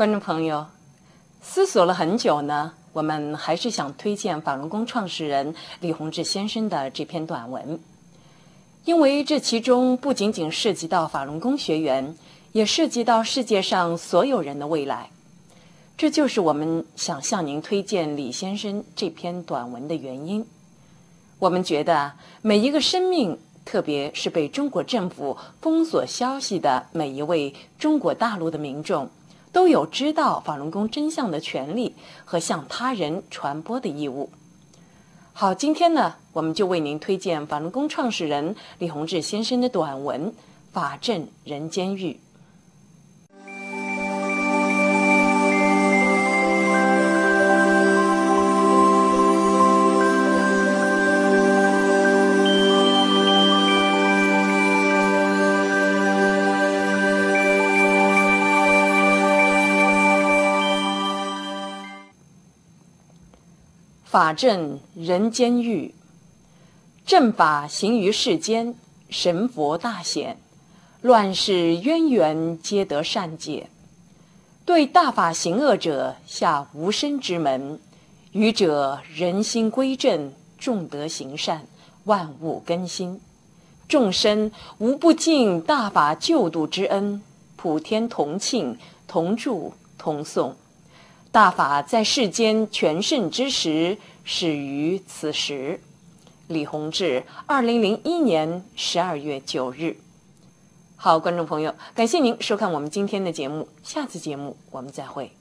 观众朋友，思索了很久呢，我们还是想推荐法轮功创始人李洪志先生的这篇短文，因为这其中不仅仅涉及到法轮功学员，也涉及到世界上所有人的未来。这就是我们想向您推荐李先生这篇短文的原因。我们觉得每一个生命，特别是被中国政府封锁消息的每一位中国大陆的民众，都有知道法轮功真相的权利和向他人传播的义务。好，今天呢，我们就为您推荐法轮功创始人李洪志先生的短文《法正人间狱》。法正人间狱，正法行于世间，神佛大显，乱世渊源皆得善解。对大法行恶者下无生之门，愚者人心归正，众德行善，万物更新。众生无不尽大法救度之恩，普天同庆，同祝同颂。大法在世间全盛之时，始于此时。李洪志，2001年12月9日。好，观众朋友，感谢您收看我们今天的节目，下次节目我们再会。